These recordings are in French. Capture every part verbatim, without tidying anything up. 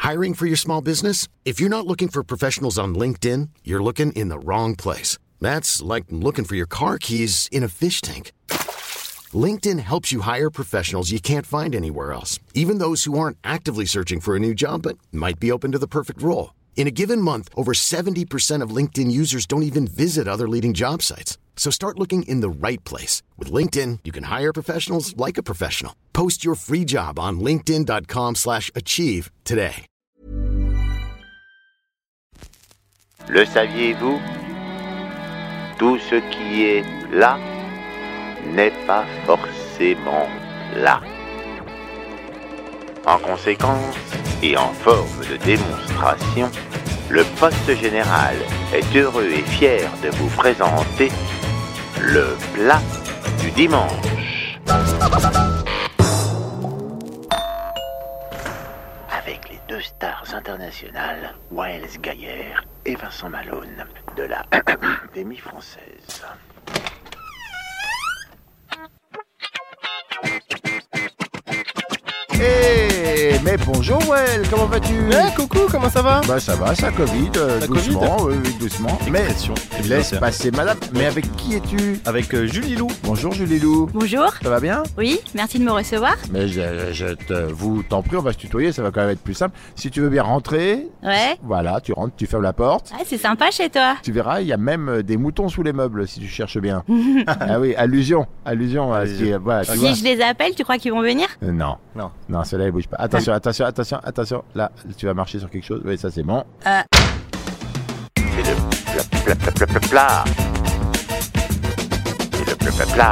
Hiring for your small business? If you're not looking for professionals on LinkedIn, you're looking in the wrong place. That's like looking for your car keys in a fish tank. LinkedIn helps you hire professionals you can't find anywhere else, even those who aren't actively searching for a new job but might be open to the perfect role. In a given month, over seventy percent of LinkedIn users don't even visit other leading job sites. So start looking in the right place. With LinkedIn, you can hire professionals like a professional. Post your free job on linkedin dot com slash achieve today. Le saviez-vous? Tout ce qui est là n'est pas forcément là. En conséquence, et en forme de démonstration, le poste général est heureux et fier de vous présenter le plat du dimanche. Avec les deux stars internationales, Waels Gaillère et Vincent Malone, de la Académie française. Hey, mais bonjour Well, comment vas-tu? Eh, coucou, comment ça va? Bah ça va, ça Covid, euh, La doucement, Covid oui, doucement. Mais Expression. laisse passer madame, mais avec qui es-tu? Avec euh, Julie Lou. Bonjour Julie Lou. Bonjour. Ça va bien? Oui, merci de me recevoir. Mais je, je te, vous t'en prie, on va se tutoyer, ça va quand même être plus simple. Si tu veux bien rentrer, Ouais. voilà, tu rentres, tu fermes la porte. Ah, c'est sympa chez toi. Tu verras, il y a même euh, des moutons sous les meubles si tu cherches bien. Ah oui, allusion, allusion à ce qui est, voilà, tu Si vois. je les appelle, tu crois qu'ils vont venir? Euh, non, Non. non, celle-là elle bouge pas. Attention, attention, attention, attention. Là, tu vas marcher sur quelque chose. Oui, ça c'est bon. Euh, C'est le plat, plat, plat, plat, plat, plat. C'est le plat, plat, plat.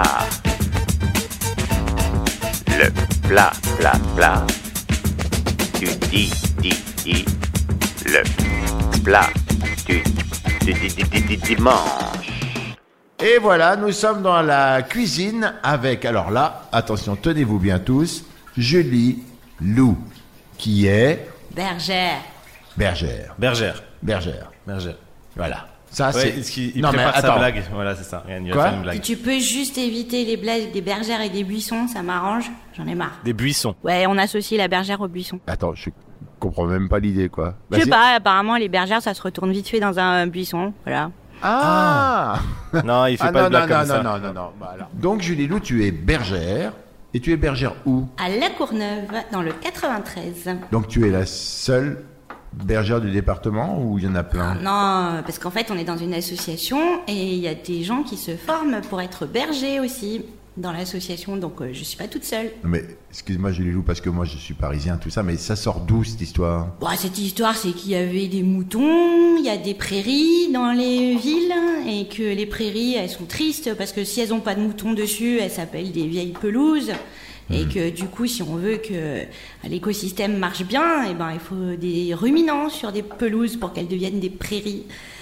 Le plat, plat, plat. Tu dis, dis, dis. Le plat du, du, du, du, du, du dimanche. Et voilà, nous sommes dans la cuisine avec, alors là, attention, tenez-vous bien tous, Julie Lou, qui est bergère. bergère. Bergère. Bergère. Bergère. Voilà. Ça, Ouais, c'est... est-ce qu'il il Non, mais prépare sa attends. blague? Voilà, c'est ça. Regarde, il va Quoi faire une Si blague. tu peux juste éviter les blagues des bergères et des buissons, ça m'arrange. J'en ai marre. Des buissons. Ouais, on associe la bergère au buisson. Attends, je comprends même pas l'idée, quoi. Je sais Vas-y. pas, apparemment les bergères ça se retourne vite fait dans un buisson. Voilà. Ah, Non, il fait ah pas non, de blague non, comme non, ça. non, non, non, bah alors. Donc, Julie Lou, tu es bergère. Et tu es bergère où? À La Courneuve, dans le quatre-vingt-treize. Donc, tu es la seule bergère du département ou il y en a plein? Non, parce qu'en fait on est dans une association et il y a des gens qui se forment pour être bergers aussi dans l'association, donc euh, je suis pas toute seule. Non, mais excuse-moi Julie Lou, parce que moi je suis parisien, tout ça, mais ça sort d'où cette histoire? Bon, cette histoire, c'est qu'il y avait des moutons, il y a des prairies dans les villes, et que les prairies, elles sont tristes, parce que si elles ont pas de moutons dessus, elles s'appellent des vieilles pelouses, et que du coup, si on veut que l'écosystème marche bien, eh ben, il faut des ruminants sur des pelouses pour qu'elles deviennent des prairies,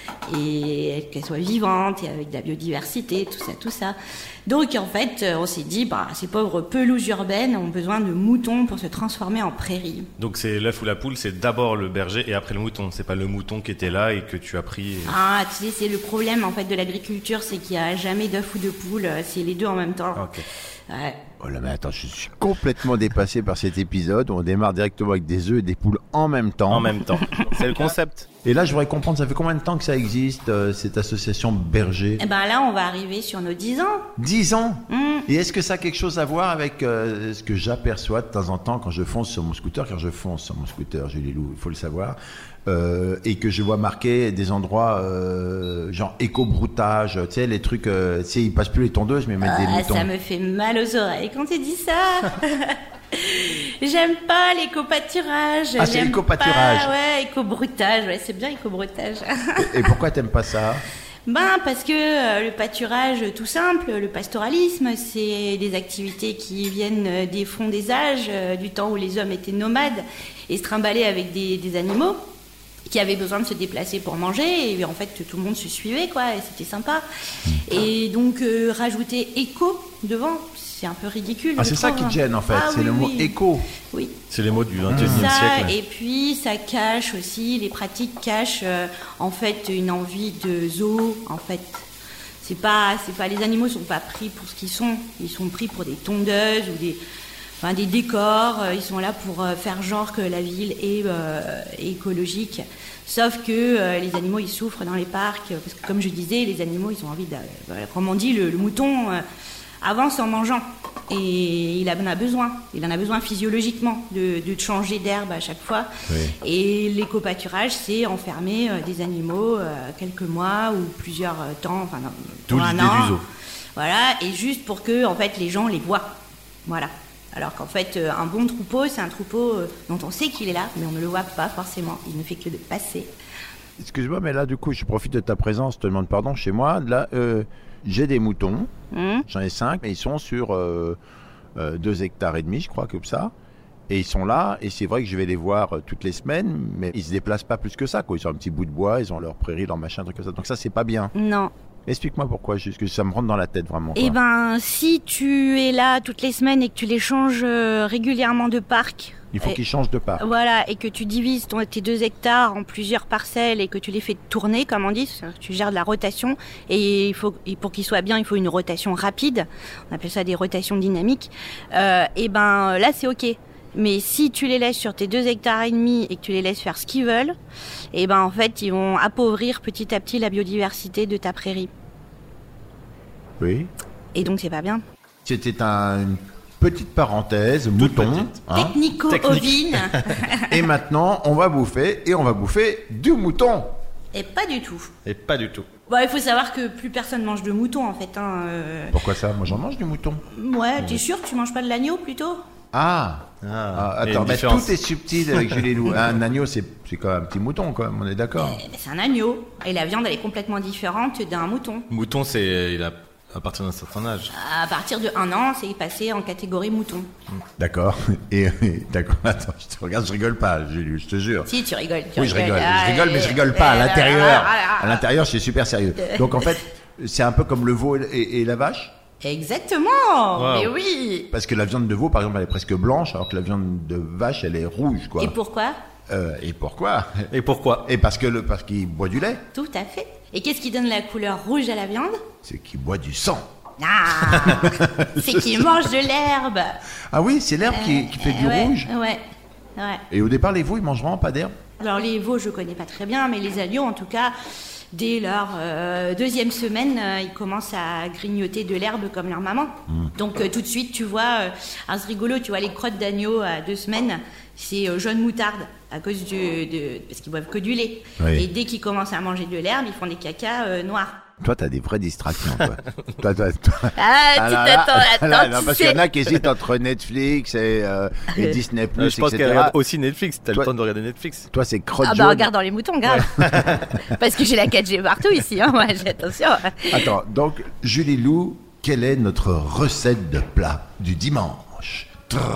et qu'elles soient vivantes, et avec de la biodiversité, tout ça, tout ça. Donc, en fait, on s'est dit, bah, ces pauvres pelouses urbaines ont besoin de moutons pour se transformer en prairies. Donc c'est l'œuf ou la poule, c'est d'abord le berger et après le mouton. C'est pas le mouton qui était là et que tu as pris. et- Ah, tu sais, c'est le problème en fait de l'agriculture, c'est qu'il n'y a jamais d'œuf ou de poule, c'est les deux en même temps. Ok. Ouais. Oh là, mais attends, je suis complètement dépassé par cet épisode où on démarre directement avec des œufs et des poules en même temps. En même temps. C'est le concept. Et là, je voudrais comprendre, ça fait combien de temps que ça existe, euh, cette association berger? Et ben là, on va arriver sur nos dix ans. Dix ans. Mm. Et est-ce que ça a quelque chose à voir avec euh, ce que j'aperçois de temps en temps quand je fonce sur mon scooter, car je fonce sur mon scooter, Julie Lou, il faut le savoir, euh, et que je vois marquer des endroits euh, genre éco-broutage, tu sais, les trucs, euh, tu sais, ils passent plus les tondeuses, mais ils mettent des Ah, moutons. ça me fait mal aux oreilles quand tu dis ça. J'aime pas l'éco-pâturage. Ah, c'est j'aime l'éco-pâturage. pas, Ouais, éco-broutage, ouais, c'est bien éco-broutage. Et, et pourquoi t'aimes pas ça? Ben, parce que euh, le pâturage, tout simple, le pastoralisme, c'est des activités qui viennent euh, des fonds des âges, euh, du temps où les hommes étaient nomades et se trimballaient avec des, des animaux qui avaient besoin de se déplacer pour manger, et en fait tout le monde se suivait, quoi, et c'était sympa. Et donc euh, rajouter éco devant, c'est un peu ridicule. Ah, je c'est ça trouve. qui te gêne en fait, Ah, c'est oui, le mot oui. éco. Oui. C'est les mots du vingt et unième Ça, siècle. et puis ça cache aussi, les pratiques cachent euh, en fait une envie de zoo, en fait. C'est pas, c'est pas, les animaux sont pas pris pour ce qu'ils sont, ils sont pris pour des tondeuses ou des, enfin, des décors. Ils sont là pour faire genre que la ville est, euh, est écologique. Sauf que euh, les animaux, ils souffrent dans les parcs. Parce que comme je disais, les animaux, ils ont envie de... Euh, comme on dit, le, le mouton euh, avance en mangeant. Et il en a besoin. Il en a besoin physiologiquement de, de changer d'herbe à chaque fois. Oui. Et l'éco-pâturage, c'est enfermer euh, des animaux euh, quelques mois ou plusieurs euh, temps. Enfin, non, D'où l'idée du zoo. Voilà, et juste pour que en fait, les gens les voient. Voilà. Alors qu'en fait, euh, un bon troupeau, c'est un troupeau euh, dont on sait qu'il est là, mais on ne le voit pas forcément. Il ne fait que de passer. Excuse-moi, mais là, du coup, je profite de ta présence, je te demande pardon, chez moi. Là, euh, j'ai des moutons, mmh. j'en ai cinq, mais ils sont sur euh, euh, deux hectares et demi, je crois, comme ça. Et ils sont là, et c'est vrai que je vais les voir euh, toutes les semaines, mais ils se déplacent pas plus que ça, quoi. Ils ont un petit bout de bois, ils ont leur prairie, leur machin, truc comme ça. Donc ça, c'est pas bien. Non. Explique-moi pourquoi, juste que ça me rentre dans la tête vraiment. Eh ben, si tu es là toutes les semaines et que tu les changes euh, régulièrement de parc... Il faut et, qu'ils changent de parc. Voilà, et que tu divises ton, tes deux hectares en plusieurs parcelles et que tu les fais tourner, comme on dit, tu gères de la rotation. Et, il faut, et pour qu'ils soient bien, il faut une rotation rapide. On appelle ça des rotations dynamiques. Euh, et ben là, c'est OK. Mais si tu les laisses sur tes deux hectares et demi et que tu les laisses faire ce qu'ils veulent, et ben en fait, ils vont appauvrir petit à petit la biodiversité de ta prairie. Oui. Et donc, c'est pas bien. C'était un, une petite parenthèse, toute mouton. Hein. Technico-ovine. Et maintenant, on va bouffer, et on va bouffer du mouton. Et pas du tout. Et pas du tout. Bon, il faut savoir que plus personne mange de mouton, en fait. Hein, euh... Pourquoi ça ? Moi, j'en mange du mouton. Ouais, t'es sûr que tu manges pas de l'agneau, plutôt ? Ah, ah, ah attends, mais tout est subtil avec Julie Lou. Un agneau, c'est, c'est quand même un petit mouton, quand même, on est d'accord. Mais c'est un agneau. Et la viande, elle est complètement différente d'un mouton. Mouton, c'est il a, à partir d'un certain âge. À partir de un an, c'est passé en catégorie mouton. D'accord. Et, d'accord, attends, je te regarde, je rigole pas, Julie, je te jure. Si, tu rigoles. Tu oui, je rigoles. rigole. Je rigole, mais je rigole pas à l'intérieur. À l'intérieur, je suis super sérieux. Donc, en fait, c'est un peu comme le veau et, et la vache. Exactement, wow. Mais oui. Parce que la viande de veau, par exemple, elle est presque blanche, alors que la viande de vache, elle est rouge, quoi. Et pourquoi euh, Et pourquoi Et pourquoi Et parce que le, parce qu'il boit du lait. Tout à fait. Et qu'est-ce qui donne la couleur rouge à la viande ? C'est qu'il boit du sang. Ah, c'est qu'il mange de l'herbe. Ah oui, c'est l'herbe euh, qui, qui fait du ouais, rouge. Ouais, ouais. Et au départ, les veaux, ils mangent vraiment pas d'herbe ? Alors les veaux, je connais pas très bien, mais les agneaux, en tout cas. Dès leur euh, deuxième semaine, euh, ils commencent à grignoter de l'herbe comme leur maman. Mmh. Donc euh, tout de suite, tu vois, euh, alors c'est rigolo, tu vois les crottes d'agneau à deux semaines, c'est euh, jaune moutarde à cause du, de, parce qu'ils boivent que du lait. Oui. Et dès qu'ils commencent à manger de l'herbe, ils font des cacas euh, noirs. Toi, t'as des vraies distractions, toi. toi, toi, toi. Ah, ah, tu t'attends, attends, là, non, parce qu'il y en a qui hésitent entre Netflix et, euh, et Disney+, euh, je pense et cetera. qu'elle regarde aussi Netflix, t'as toi, le temps de regarder Netflix. Toi, c'est crotte Ah bah, regarde dans les moutons, grave. Parce que j'ai la quatre G partout ici, hein, moi, j'ai attention. Attends, donc, Julie Lou, quelle est notre recette de plat du dimanche ?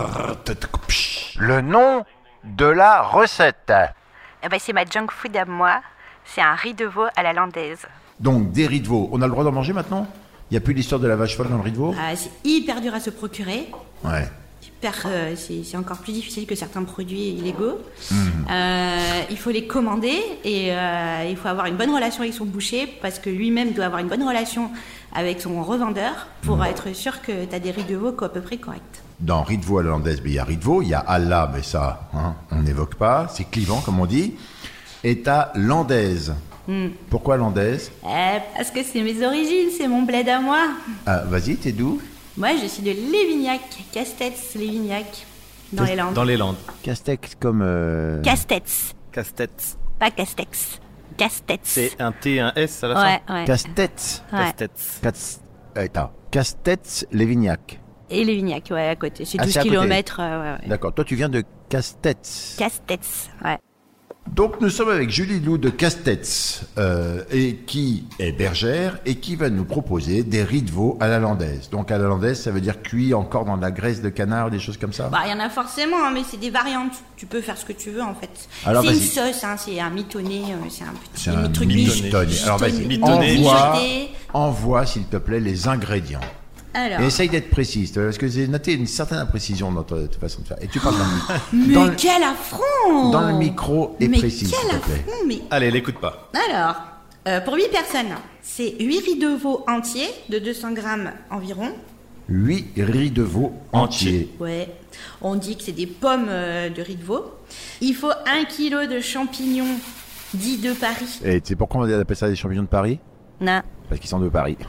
Le nom de la recette. Eh ben, c'est ma junk food à moi, c'est un riz de veau à la landaise. Donc, des riz de veau. On a le droit d'en manger maintenant ? Il n'y a plus l'histoire de la vache folle dans le riz de veau ? Ah, c'est hyper dur à se procurer. Ouais. Hyper, euh, c'est, c'est encore plus difficile que certains produits illégaux. Mmh. Euh, il faut les commander et euh, il faut avoir une bonne relation avec son boucher parce que lui-même doit avoir une bonne relation avec son revendeur pour mmh. être sûr que tu as des riz de veau à peu près corrects. Dans riz de veau à la landaise, il y a riz de veau, il y a Allah, mais ça, hein, on n'évoque pas, c'est clivant comme on dit. Et tu as landaise. Mm. Pourquoi landaise ? euh, Parce que c'est mes origines, c'est mon bled à moi. Ah, vas-y, t'es d'où ? Moi, je suis de Lévignac, Castets, Lévignac, dans Qu'est-ce... les Landes. Dans les Landes. Castex comme... Euh... Castets. Castets. Pas Castex. Castets. C'est un T et un S à la ouais, fin ? Ouais, Castets. Ouais. Castets. Cast... Attends, Castets, Lévignac. Et Lévignac, ouais, à côté. C'est ah, douze kilomètres. Euh, ouais, ouais. D'accord, toi tu viens de Castets. Castets, ouais. Donc nous sommes avec Julie Lou de Castets, euh, et qui est bergère et qui va nous proposer des riz de veau à la landaise. Donc à la landaise, ça veut dire cuit encore dans de la graisse de canard, des choses comme ça ? Bah, il y en a forcément, hein, mais c'est des variantes. Tu peux faire ce que tu veux en fait. Alors, c'est vas-y. une sauce, hein, c'est un mitonné, euh, c'est un petit c'est un truc mitonné. Alors vas-y, mitonné. envoie, envoie s'il te plaît les ingrédients. Alors. Et essaye d'être précise, parce que j'ai noté une certaine imprécision dans ta, ta façon de faire. Et tu parles dans le micro. Mais dans quel affront ! Dans le micro et mais précis, quel s'il te plaît. affront, mais... Allez, l'écoute pas. Alors, euh, pour huit personnes, c'est huit riz de veau entiers de deux cents grammes environ, huit riz de veau entiers. Ouais, on dit que c'est des pommes euh, de riz de veau. Il faut un kilo de champignons dits de Paris. Et tu sais pourquoi on appelle ça des champignons de Paris ? Non. Parce qu'ils sont de Paris.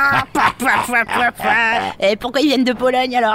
Et pourquoi ils viennent de Pologne alors ?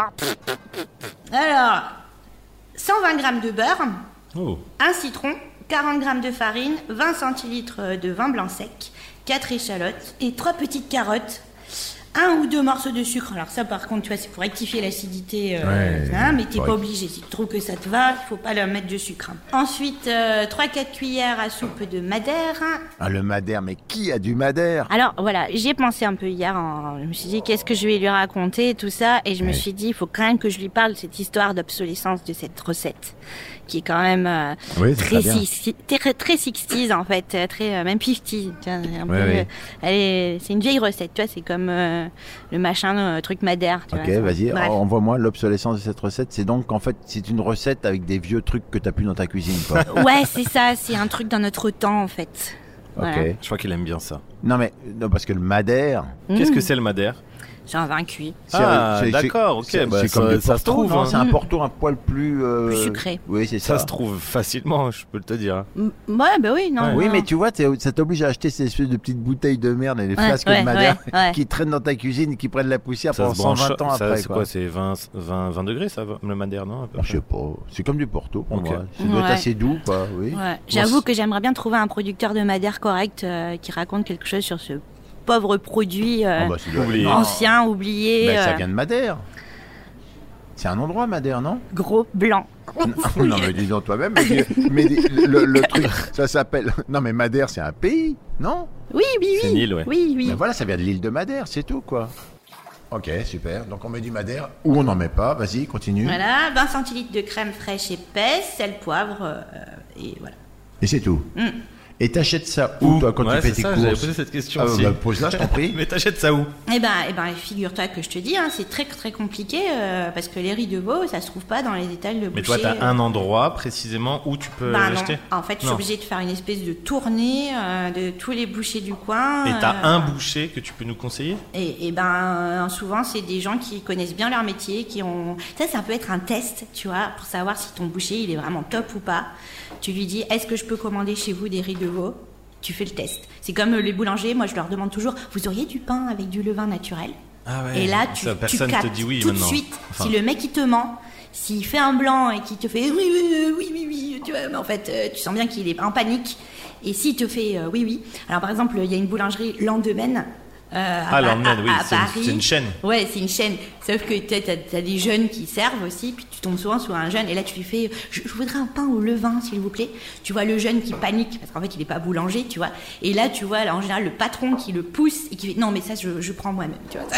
Alors, cent vingt grammes de beurre, Oh. un citron, quarante grammes de farine, vingt centilitres de vin blanc sec, quatre échalotes et trois petites carottes. Un ou deux morceaux de sucre. Alors ça, par contre, tu vois, c'est pour rectifier l'acidité. Euh, Ouais, hein, mais t'es correct. pas obligé. Si tu trouves que ça te va, il faut pas leur mettre de sucre. Ensuite, euh, trois à quatre cuillères à soupe de madère. Ah, le madère, mais qui a du madère ? Alors voilà, j'y ai pensé un peu hier. En... Je me suis dit, qu'est-ce que je vais lui raconter et tout ça. Et je me Ouais. suis dit, il faut quand même que je lui parle de cette histoire d'obsolescence de cette recette. Qui est quand même euh, Oui, c'est très, très bien. six- très, très sixties en fait. Très, euh, même cinquante. Tu vois, un peu, Ouais, ouais. euh, elle est- c'est une vieille recette, tu vois. C'est comme euh, le machin, euh, truc madère. Tu Ok, vois, vas-y, Bref. envoie-moi l'obsolescence de cette recette. C'est donc, en fait, c'est une recette avec des vieux trucs que t'as plus dans ta cuisine, quoi. Ouais, c'est ça. C'est un truc dans notre temps en fait. Voilà. Ok. Je crois qu'il aime bien ça. Non, mais, non, parce que le madère... Qu'est-ce Mmh. que c'est le madère? C'est un vin cuit. c'est- Ah, c'est- d'accord, ok, c'est- bah, c'est comme ça- du ça se Porto, trouve, non hein. C'est un Porto un poil plus... euh, Plus sucré. Oui, c'est ça. Ça se trouve facilement, je peux te dire. Mm, Ouais, bah oui, non. Oui, non. mais tu vois, t'es- ça t'oblige à acheter ces espèces de petites bouteilles de merde et les Ouais, flasques ouais, de madère ouais, ouais. qui traînent dans ta cuisine et qui prennent la poussière Ça pendant se branche. cent vingt ans ça, après. c'est quoi. quoi? C'est vingt, vingt, vingt degrés, ça, va, le madère, non à peu Ah, je près sais pas. C'est comme du Porto pour Ok. moi. Ça doit être Ouais. assez doux, quoi. Oui. Ouais. J'avoue que j'aimerais bien trouver un producteur de madère correct euh, qui raconte quelque chose sur ce pauvre produit euh, Ah bah, ça doit être- oublié. Non. ancien, oublié, Mais ça euh, vient de Madère. C'est un endroit, Madère, non? gros, blanc. Non, mais dis donc toi-même. Mais, dis- mais dis- le, le truc, ça s'appelle. Non, mais Madère, c'est un pays, non? Oui, oui, oui. C'est une île, ouais. Oui, oui. Mais voilà, ça vient de l'île de Madère, c'est tout, quoi. Ok, super. Donc on met du Madère ou on n'en met pas. Vas-y, continue. Voilà, vingt centilitres de crème fraîche épaisse, sel, poivre, euh, et voilà. Et c'est tout. Mm. Et t'achètes ça où, toi, quand Ouais, tu fais c'est tes ça, courses? j'avais posé cette question Ah, aussi. bah, pose-la, je t'en prie. Mais t'achètes ça où? Eh ben, eh ben, figure-toi que je te dis, hein, c'est très très compliqué euh, parce que les riz de veau, ça se trouve pas dans les étals de boucher. Mais toi, t'as un endroit précisément où tu peux Bah non. l'acheter? En fait, je suis Non. obligée de faire une espèce de tournée euh, de tous les bouchers du coin. Et t'as euh, un boucher que tu peux nous conseiller? Et, et ben, euh, souvent, c'est des gens qui connaissent bien leur métier, qui ont. Ça, ça peut être un test, tu vois, pour savoir si ton boucher il est vraiment top ou pas. Tu lui dis, est-ce que je peux commander chez vous des riz de veau? Tu fais le test. C'est comme euh, les boulangers. Moi, je leur demande toujours, vous auriez du pain avec du levain naturel? Ah ouais. Et là, tu, Ça, tu personne captes te dit oui tout maintenant. de suite. Enfin. Si le mec il te ment, s'il fait un blanc et qu'il te fait oui oui oui oui oui, tu vois, mais en fait euh, tu sens bien qu'il est en panique. Et s'il te fait euh, oui oui. Alors par exemple, il y a une boulangerie Lendemain. Euh, à, Ah, Lendemain, à- oui, à c'est une- Paris. c'est une chaîne. Ouais, c'est une chaîne. Sauf que tu as, des jeunes qui servent aussi, puis tu tombes souvent sur un jeune, et là tu lui fais je, je voudrais un pain au levain, s'il vous plaît. Tu vois le jeune qui panique, parce qu'en fait il n'est pas boulanger, tu vois. Et là tu vois, là, en général, le patron qui le pousse et qui fait non, mais ça je, je prends moi-même, tu vois.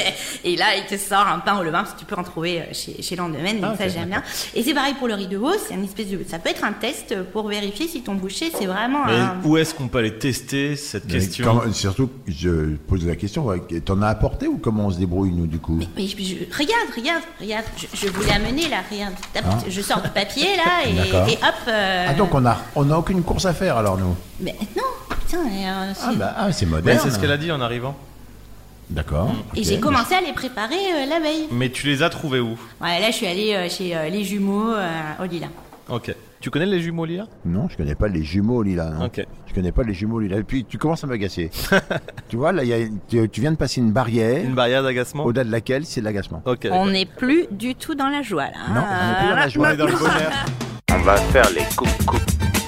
Et là il te sort un pain au levain, parce que tu peux en trouver euh, chez, chez Lendemain, donc Ah, ça ok, j'aime bien. Et c'est pareil pour le riz de veau, c'est une espèce de. Ça peut être un test pour vérifier si ton boucher c'est vraiment Mais un. où est-ce qu'on peut aller tester cette Mais question? comment- surtout, je pose la question, ouais, t'en as apporté ou comment on se débrouille, nous, du coup? Mais je- je- regarde, regarde, regarde, je, je vous l'ai amené là, regarde. Tape, Ah. Je sors du papier là et, D'accord. et hop. euh, Ah, donc on a, on a aucune course à faire, alors, nous? Mais non, putain, et, euh, c'est- Ah, bah, ah, c'est Ouais, moderne. c'est ce qu'elle a dit en arrivant. D'accord. et ok. j'ai commencé à les préparer euh, la veille. Mais tu les as trouvés où? Ouais, là je suis allée euh, chez euh, les jumeaux euh, au Lila. Ok. Tu connais les jumeaux Lia? Non, je connais pas les jumeaux Lila. Non. Ok. Je connais pas les jumeaux Lila. Et puis tu commences à m'agacer. Tu vois, là, il y a, tu, tu viens de passer une barrière Une barrière d'agacement? au-delà de laquelle c'est de l'agacement. Ok. On n'est plus du tout dans la joie là. Non, on n'est plus dans la joie. On est dans le bonheur. On va faire les coupes coupes.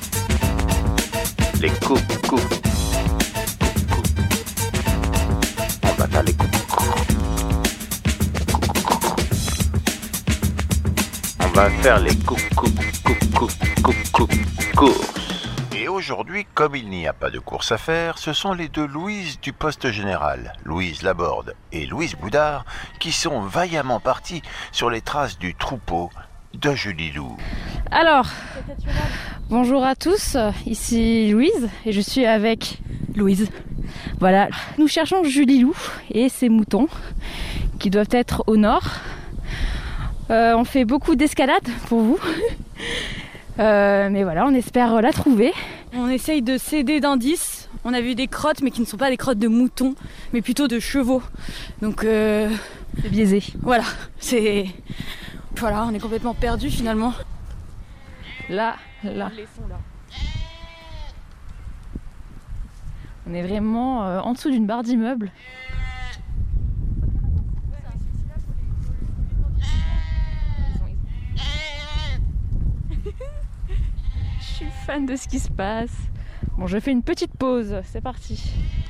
Les coupes coupes. On va faire les coupes coupes. On va faire les coupes coupes coupes coupes coupes coupes courses. Et aujourd'hui, comme il n'y a pas de course à faire, ce sont les deux Louise du poste général, Louise Laborde et Louise Boudard, qui sont vaillamment partis sur les traces du troupeau de Julie Lou. Alors, bonjour à tous, ici Louise et je suis avec Louise. Voilà, nous cherchons Julie Lou et ses moutons qui doivent être au nord. Euh, on fait beaucoup d'escalade pour vous. Euh, mais voilà, on espère la trouver. On essaye de s'aider d'indices. On a vu des crottes, mais qui ne sont pas des crottes de moutons, mais plutôt de chevaux. Donc, euh... c'est biaisé. Voilà, c'est... Voilà, on est complètement perdus finalement. Là, là. On est vraiment euh, en dessous d'une barre d'immeuble. Je suis fan de ce qui se passe. Bon, je fais une petite pause, c'est parti.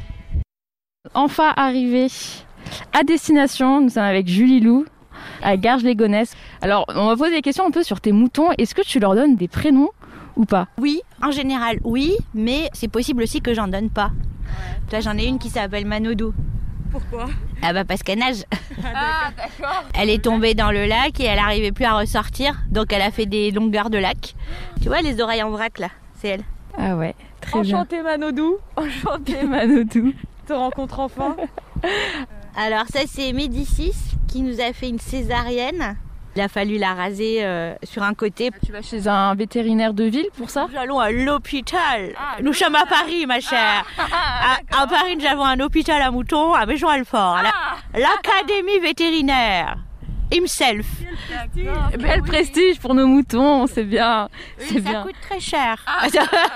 Enfin arrivé à destination, nous sommes avec Julie Lou, à Garges-les-Gonesse. Alors, on va poser des questions un peu sur tes moutons. Est-ce que tu leur donnes des prénoms ou pas? Oui, en général, oui, mais c'est possible aussi que j'en donne pas. Ouais. Toi, j'en ai une qui s'appelle Manodou. Pourquoi? Ah bah parce qu'elle nage. Ah d'accord. Elle est tombée dans le lac et elle n'arrivait plus à ressortir, donc elle a fait des longueurs de lac. Tu vois les oreilles en vrac là, c'est elle. Ah ouais, très Enchantée bien. Manodou. Enchantée Manodou. Te rencontre enfin. Alors ça c'est Médicis qui nous a fait une césarienne. Il a fallu la raser euh, sur un côté. Tu vas chez un vétérinaire de ville pour ça? Nous allons à l'hôpital. Ah, nous sommes à Paris, ma chère. Ah, ah, à, à Paris, nous avons un hôpital à moutons à Maison-Alfort. Ah, L'Académie vétérinaire. Himself. Bel, Bel oui. prestige pour nos moutons, c'est bien. Oui, c'est ça bien. coûte très cher. Ah.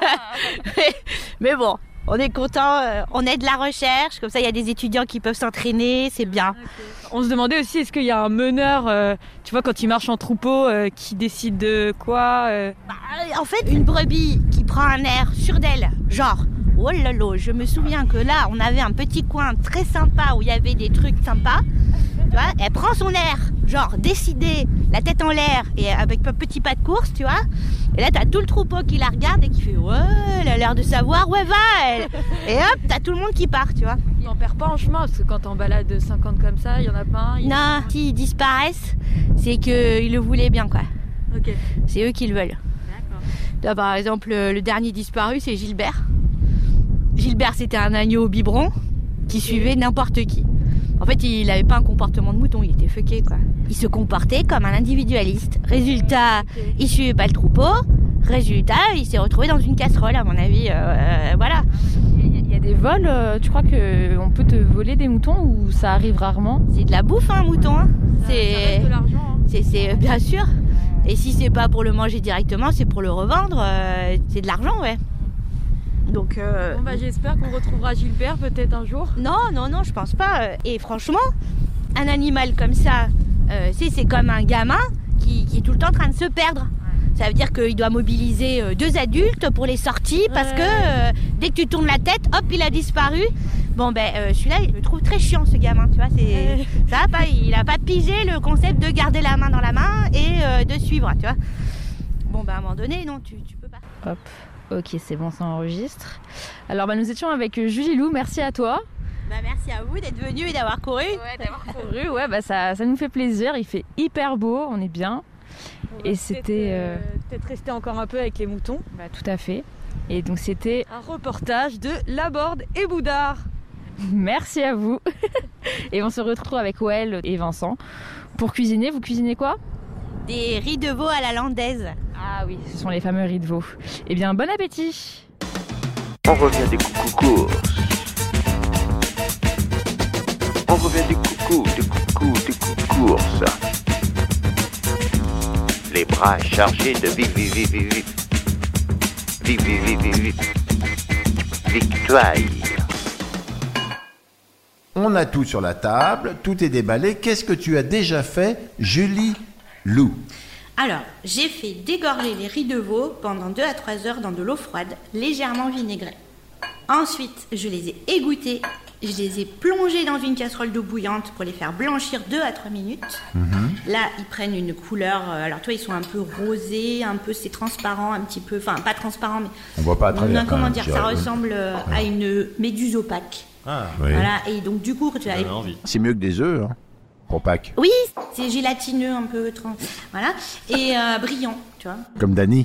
mais, mais bon. On est content, euh, on est de la recherche, comme ça il y a des étudiants qui peuvent s'entraîner, c'est bien. Okay. On se demandait aussi, est-ce qu'il y a un meneur, euh, tu vois, quand il marche en troupeau, euh, qui décide de quoi euh... bah, En fait, une brebis qui prend un air sûr d'elle, genre, oh là là, je me souviens que là, on avait un petit coin très sympa où il y avait des trucs sympas. Tu vois, elle prend son air, genre décidée, la tête en l'air et avec un petit pas de course, tu vois. Et là, t'as tout le troupeau qui la regarde et qui fait ouais, elle a l'air de savoir où elle va, elle. Et hop, t'as tout le monde qui part, tu vois. Il n'en perd pas en chemin parce que quand t'en balades cinquante comme ça, il y en a pas un. Il... Non, s'ils disparaissent, c'est qu'ils le voulaient bien, quoi. Ok. C'est eux qui le veulent. D'accord. Là, par exemple, le dernier disparu, c'est Gilbert. Gilbert, c'était un agneau biberon qui suivait n'importe qui. En fait, il n'avait pas un comportement de mouton, il était fucké, quoi. Il se comportait comme un individualiste. Résultat, okay. il suivait pas le troupeau. Résultat, il s'est retrouvé dans une casserole, à mon avis. Euh, euh, voilà. Il y a des vols, euh, tu crois qu'on peut te voler des moutons ou ça arrive rarement? C'est de la bouffe, un mouton. Hein. Ça, c'est... ça reste de l'argent. Hein. C'est, c'est bien sûr. Et si c'est pas pour le manger directement, c'est pour le revendre. Euh, c'est de l'argent, ouais. Donc, euh... bon bah, j'espère qu'on retrouvera Gilbert peut-être un jour. Non, non, non, je pense pas. Et franchement, un animal comme ça, euh, c'est, c'est comme un gamin qui, qui est tout le temps en train de se perdre. Ouais. Ça veut dire qu'il doit mobiliser euh, deux adultes pour les sorties parce ouais. que euh, dès que tu tournes la tête, hop, il a disparu. Bon ben euh, celui-là, je le trouve très chiant ce gamin, tu vois. C'est, ouais. ça, pas, il a pas pigé le concept de garder la main dans la main et euh, de suivre, tu vois. Bon ben à un moment donné, non, tu, tu peux pas. Hop. Ok, c'est bon, ça enregistre. Alors, bah, nous étions avec Julie Lou, merci à toi. Bah, merci à vous d'être venu et d'avoir couru. Ouais, d'avoir couru, ouais, bah, ça, ça nous fait plaisir. Il fait hyper beau, on est bien. On et c'était. Euh, peut-être rester encore un peu avec les moutons. Bah, tout à fait. Et donc, c'était. Un reportage de Laborde et Boudard. Merci à vous. Et on se retrouve avec Wael et Vincent pour cuisiner. Vous cuisinez quoi? Des riz de veau à la landaise. Ah oui, ce sont les fameux riz de veau. Eh bien, bon appétit. On revient des coucou courses. On revient des coucou, des coucou, des coucou courses. Les bras chargés de vive, vive, vive, vive. Vive, vive, vive, vive. Victoire. On a tout sur la table, tout est déballé. Qu'est-ce que tu as déjà fait, Julie Lou? Alors, j'ai fait dégorger les riz de veau pendant deux à trois heures dans de l'eau froide, légèrement vinaigrée. Ensuite, je les ai égouttés, je les ai plongés dans une casserole d'eau bouillante pour les faire blanchir deux à trois minutes. Mmh. Là, ils prennent une couleur, alors toi, ils sont un peu rosés, un peu, c'est transparent, un petit peu, enfin, pas transparent, mais... On voit pas à travers. Non, comment dire, ça ressemble ouais. à une méduse opaque. Ah, oui. Voilà, et donc du coup, tu as... envie. C'est mieux que des œufs, hein. Opaque. Oui, c'est gélatineux un peu, trans... voilà, et euh, brillant, tu vois. Comme Dany. Mm.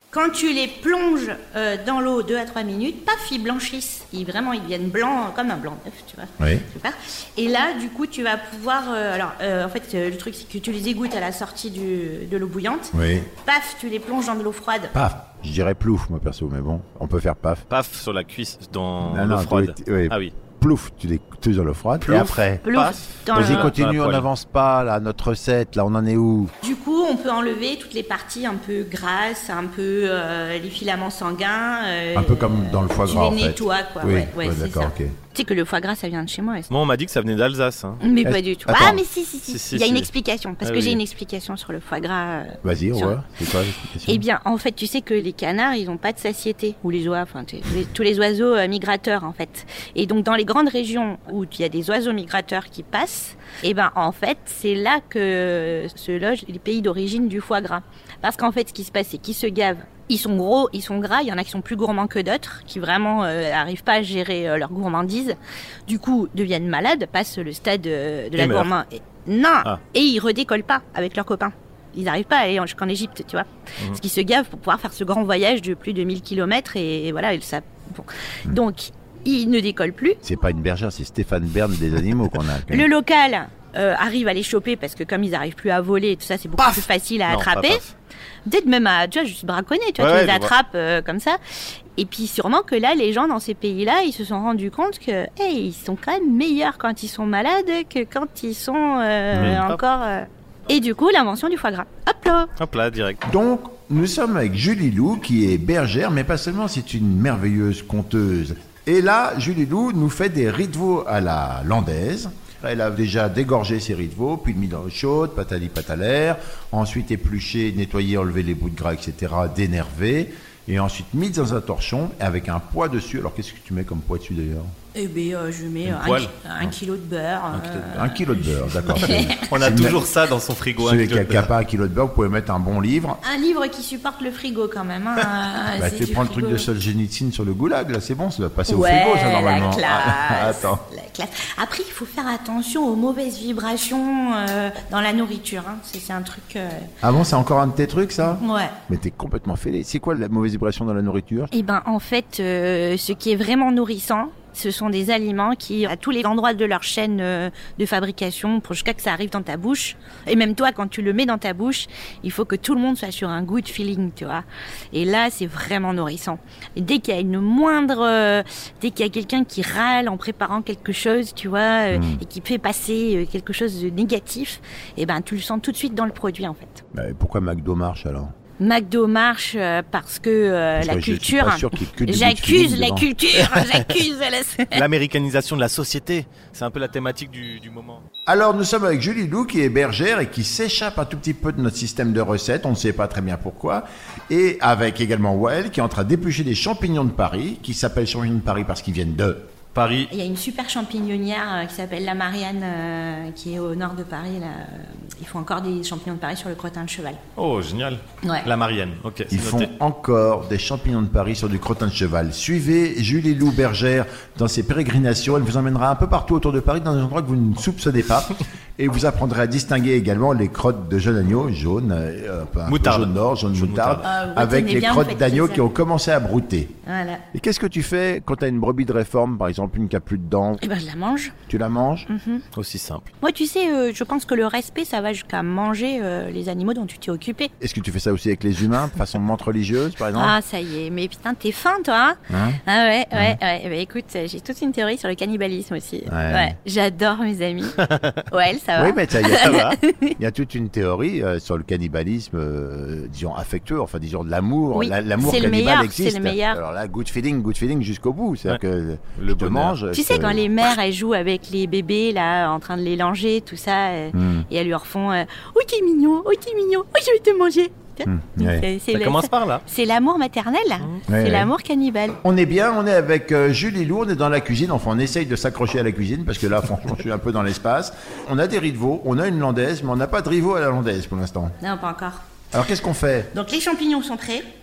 Quand tu les plonges euh, dans l'eau deux à trois minutes, paf, ils blanchissent. Ils, vraiment, ils deviennent blancs, comme un blanc d'œuf, tu vois. Oui. Super. Et là, du coup, tu vas pouvoir... Euh, alors, euh, en fait, euh, le truc, c'est que tu les égouttes à la sortie du, de l'eau bouillante. Oui. Paf, tu les plonges dans de l'eau froide. Paf. Je dirais plouf, moi, perso, mais bon, on peut faire paf. Paf sur la cuisse dans Non, l'eau non, froide. tu- oui. Ah oui. Plouf, tu les touches dans l'eau froide. Plouf. Et après, Plouf, Paf. dans vas-y, le- continue, Dans la on poêle. n'avance pas, là, notre recette, là, on en est où? Du coup, on peut enlever toutes les parties un peu grasses, un peu euh, les filaments sanguins. euh, Un peu comme dans le foie tu gras, en les fait. nettoies, quoi. Oui, ouais, ouais, ouais, c'est d'accord, ça. ok. Tu sais que le foie gras, ça vient de chez moi. Moi, on m'a dit que ça venait d'Alsace. Hein. Mais Est-ce- pas du tout. Attends. Ah, mais si, si, si. Si, si, Il y a une si. explication, parce Ah que oui. j'ai une explication sur le foie gras. euh, Vas-y, on sur- voit. C'est quoi l'explication? Eh bien, en fait, tu sais que les canards, ils n'ont pas de satiété, ou les oies, enfin, tu sais, les- tous les oiseaux euh, migrateurs, en fait. Et donc, dans les grandes régions où il y a des oiseaux migrateurs qui passent, eh ben, en fait, c'est là que se logent les pays d'origine du foie gras. Parce qu'en fait, ce qui se passe, c'est qu'ils se gavent. Ils sont gros, ils sont gras, il y en a qui sont plus gourmands que d'autres, qui vraiment euh, arrivent pas à gérer euh, leur gourmandise. Du coup, deviennent malades, passent le stade euh, de Et la meurent. gourmandise. Non Ah. Et ils redécollent pas avec leurs copains. Ils n'arrivent pas à aller en- jusqu'en Égypte, tu vois. Mhm. Parce qu'ils se gavent pour pouvoir faire ce grand voyage de plus de mille kilomètres et, et voilà, et ça. Bon. Donc, ils ne décollent plus. C'est pas une bergère, c'est Stéphane Bern des animaux qu'on a. quand même. Le local euh, arrive à les choper parce que comme ils n'arrivent plus à voler, tout ça, c'est beaucoup Paf plus facile à Non, pas attraper. paf. Peut-être même à, tu vois, juste braconner, tu vois, Ouais, tu les ouais, je vois. attrapes euh, comme ça. Et puis sûrement que là, les gens dans ces pays-là, ils se sont rendus compte que, hey, ils sont quand même meilleurs quand ils sont malades que quand ils sont euh, Mmh. encore. euh, Et du coup, l'invention du foie gras. Hop là. Hop là, direct. Donc, nous sommes avec Julie Lou, qui est bergère, mais pas seulement, c'est une merveilleuse conteuse. Et là, Julie Lou nous fait des riz de veau à la landaise. Elle a déjà dégorgé ses riz de veau, puis mis dans l'eau chaude, patali patalaire, ensuite épluché, nettoyé, enlevé les bouts de gras, et cetera, dénervé, et ensuite mis dans un torchon avec un poids dessus. Alors, qu'est-ce que tu mets comme poids dessus d'ailleurs? Eh bien, euh, je mets Une un, poêle. ki- un kilo de beurre. euh, Un kilo de beurre, d'accord. C'est- On a c'est toujours une- ça dans son frigo. un Celui kilo qui a, de qui a beurre. pas un kilo de beurre, vous pouvez mettre un bon livre. Un livre qui supporte le frigo quand même. Hein. Bah, C'est tu du prends le truc frigo. de Solzhenitsyn sur le goulag, là, c'est bon, ça doit passer Ouais, au frigo, ça, normalement. la classe, Attends. la classe. Après, il faut faire attention aux mauvaises vibrations euh, dans la nourriture. Hein. C'est, c'est un truc... euh, Ah bon, c'est encore un de tes trucs, ça? Ouais. Mais t'es complètement fêlé. C'est quoi la mauvaise vibration dans la nourriture? Eh ben, en fait, euh, ce qui est vraiment nourrissant, ce sont des aliments qui, à tous les endroits de leur chaîne euh, de fabrication, pour jusqu'à que ça arrive dans ta bouche, et même toi, quand tu le mets dans ta bouche, il faut que tout le monde soit sur un good feeling, tu vois. Et là, c'est vraiment nourrissant. Et dès qu'il y a une moindre, euh, dès qu'il y a quelqu'un qui râle en préparant quelque chose, tu vois, euh, Mm. et qui fait passer euh, quelque chose de négatif, eh ben, tu le sens tout de suite dans le produit, en fait. Bah, pourquoi McDo marche alors? McDo marche euh, parce que euh, Parce la que je suis culture. pas sûr qu'il y ait que du good J'accuse feeling la dedans. culture, j'accuse la. L'américanisation de la société, c'est un peu la thématique du, du moment. Alors, nous sommes avec Julie Lou, qui est bergère et qui s'échappe un tout petit peu de notre système de recettes. On ne sait pas très bien pourquoi. Et avec également Wael, qui est en train d'éplucher des champignons de Paris, qui s'appellent champignons de Paris parce qu'ils viennent de... Paris, Il y a une super champignonnière euh, qui s'appelle la Marianne, euh, qui est au nord de Paris. Là. Ils font encore des champignons de Paris sur le crottin de cheval. oh génial. Ouais. La Marianne, ok. c'est Ils font noté. encore des champignons de Paris sur du crottin de cheval. Suivez Julie Lou bergère dans ses pérégrinations. Elle vous emmènera un peu partout autour de Paris, dans des endroits que vous ne soupçonnez pas. Et vous apprendrez à distinguer également les crottes de jeune agneau, jaune, euh, un peu Moutarde. jaune d'or, jaune Jaune moutarde, moutarde. Ah, vous avec retenez les bien, vous crottes faites d'agneau plaisir. qui ont commencé à brouter. Voilà. Et qu'est-ce que tu fais quand tu as une brebis de réforme, par exemple, une qui a plus de dents? Et ben je la mange. Tu la manges? Aussi simple. Moi, tu sais, euh, je pense que le respect, ça va jusqu'à manger euh, les animaux dont tu t'es occupé. Est-ce que tu fais ça aussi avec les humains, de façon menthe religieuse, par exemple? Ah, ça y est. Mais putain, t'es fin, toi. Hein Hein Ah ouais, ouais, ouais. Eh ben, écoute, euh, j'ai toute une théorie sur le cannibalisme aussi. Ouais. J'adore mes amis. Ouais, ça va. Oui, mais il y, Ça va. a- il y a toute une théorie euh, sur le cannibalisme, euh, disons affectueux, enfin disons de l'amour. Oui, La- l'amour c'est le cannibale meilleur, existe. c'est le meilleur. Alors là, good feeling, good feeling jusqu'au bout. C'est-à-dire que Le je te bonheur. mange. Tu je sais, te- quand les mères, elles jouent avec les bébés, là, en train de les langer, tout ça, euh, Hmm. et elles leur font euh, Oh, t'es mignon, oh, t'es mignon, oh, je vais te manger. Hmm, ouais. C'est- c'est Ça le- commence par là. C'est l'amour maternel, Ouais, c'est ouais. l'amour cannibale. On est bien, on est avec euh, Julie Lou, on est dans la cuisine, enfin on essaye de s'accrocher à la cuisine parce que là franchement je suis un peu dans l'espace. On a des riz de veau, on a une landaise, mais on n'a pas de riz de veau à la landaise pour l'instant. Non, pas encore. Alors qu'est-ce qu'on fait? Donc les champignons sont prêts.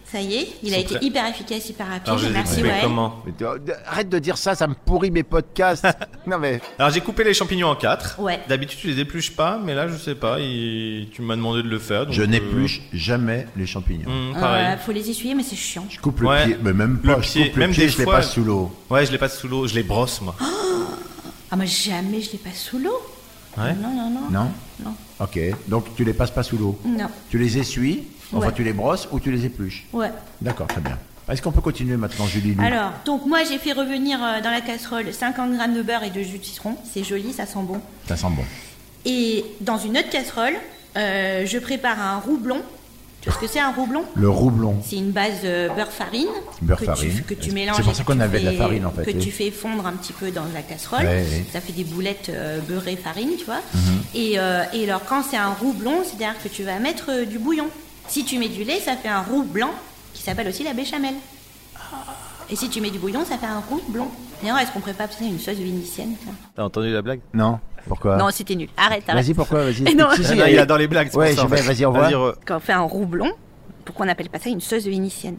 Ça y est, il Ils a sont été très- hyper efficace, hyper rapide. Alors, je les ai Merci, coupés ouais. comment? Mais tu- Arrête de dire ça, ça me pourrit mes podcasts. Non mais. Alors, j'ai coupé les champignons en quatre. Ouais. D'habitude, tu les épluches pas, mais là, je sais pas. il- Tu m'as demandé de le faire. donc, Je euh, n'épluche jamais les champignons. hum, pareil. Euh, faut les essuyer, mais c'est chiant. Je coupe le Ouais. pied, mais même Le pas. je pied, coupe le même pied, des je les fois- passe sous l'eau. Ouais, je les passe sous l'eau. Je les brosse, moi. Ah, moi, jamais je les passe sous l'eau. Ouais. Non, non, non. Non. Non. Ok. Donc tu les passes pas sous l'eau. Non. Tu les essuies. Enfin, Ouais. tu les brosses ou tu les épluches. Ouais. D'accord, très bien. Est-ce qu'on peut continuer maintenant, Julie Lou? Alors, donc moi, j'ai fait revenir euh, dans la casserole cinquante grammes de beurre et de jus de citron. C'est joli, ça sent bon. Ça sent bon. Et dans une autre casserole, euh, je prépare un roublon. Tu vois ce que c'est un roublon? Le roublon. C'est une base euh, beurre-farine Beurre que, farine. Tu, que tu mélanges. C'est pour et ça que qu'on tu avait de la fais- farine, en fait, Que oui. tu fais fondre un petit peu dans la casserole. Ouais, ouais. Ça fait des boulettes euh, beurrées farine, tu vois. Mhm. Et, euh, et alors, quand c'est un roux blanc, c'est-à-dire que tu vas mettre euh, du bouillon. Si tu mets du lait, ça fait un roux blanc qui s'appelle aussi la béchamel. Et si tu mets du bouillon, ça fait un roux blanc. D'ailleurs, est-ce qu'on prépare peut-être une sauce vénitienne ça T'as entendu la blague? Non. Pourquoi? Non, c'était nul. Arrête, arrête. Vas-y, pourquoi? Vas-y. Mais non. Si, si, Ah, non, allez. il adore les blagues. c'est Ouais, pour ça, je en vais- fait. vas-y, au revoir. Vas-y, re- Quand on fait un roux blanc, pourquoi on n'appelle pas ça une sauce vénitienne?